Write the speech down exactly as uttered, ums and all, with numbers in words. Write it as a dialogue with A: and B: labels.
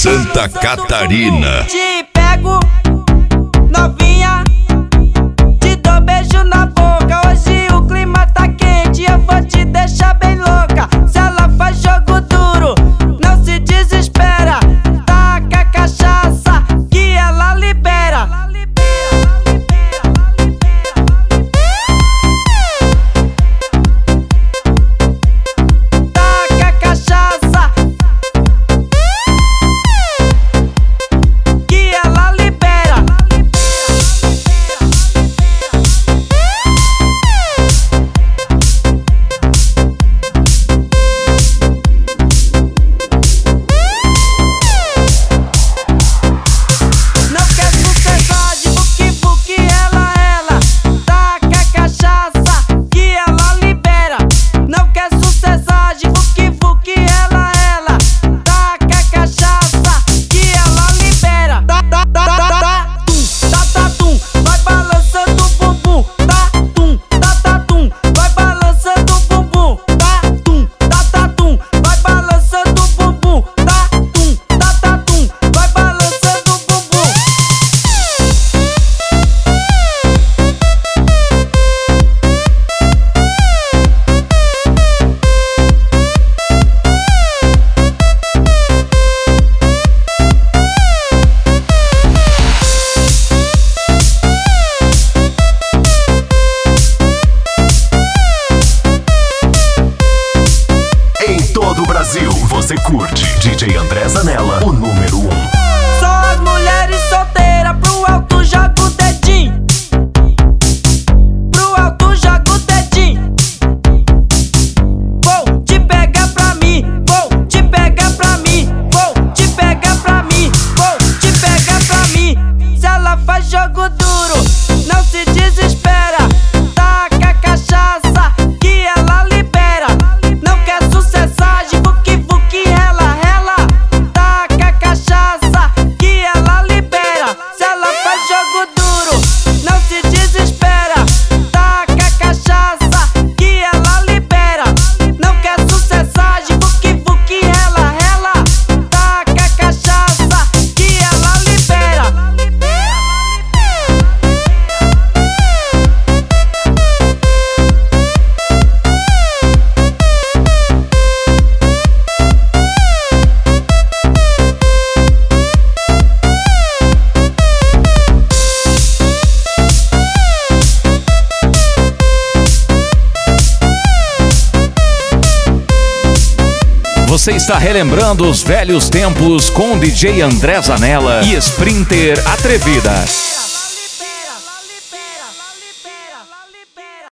A: Santa Catarina.
B: Te pego, novinha, te dou beijo na boca. Hoje o clima tá quente, eu vou te deixar bem louca. Se ela faz jogo duro, não se desespera. Taca a cachaça que ela libera. Taca a cachaça que ela libera. Não quer sucessar de buque-buque, ela, ela. Taca a cachaça que ela libera. Não quer sucessar de buque-buque, ela, ela. Taca a cachaça que ela libera. Tá, tá, tá, tá, tá, tum, tá, tá, tum, vai balançando o bumbum. Tá, tum, tá, tá, tum, vai balançando o bumbum. Tá, tum, tá, tá, tum, vai balançando o bumbum. Tá, tum, tá, tá, tum, vai balançando o bumbum.
C: Em todo o Brasil, você curte D J André Zanella, o número um.
B: Só as mulheres solteiras, pro alto joga o dedinho. Pro alto joga o dedinho. Vou te pegar pra mim, vou te pegar pra mim, vou te pegar pra mim, vou te pegar pra mim. Se ela faz jogo duro, não se desespera. Taca a cachaça que ela libera. Não quer sucessar de buque-buque, ela, ela. Taca a cachaça que ela libera. Se ela faz jogo duro, não se desespera. Taca a cachaça que ela libera. Não quer sucessar de buque-buque, ela, ela. Taca a cachaça que ela libera.
D: Você está relembrando os velhos tempos com D J André Zanella e Sprinter Atrevida.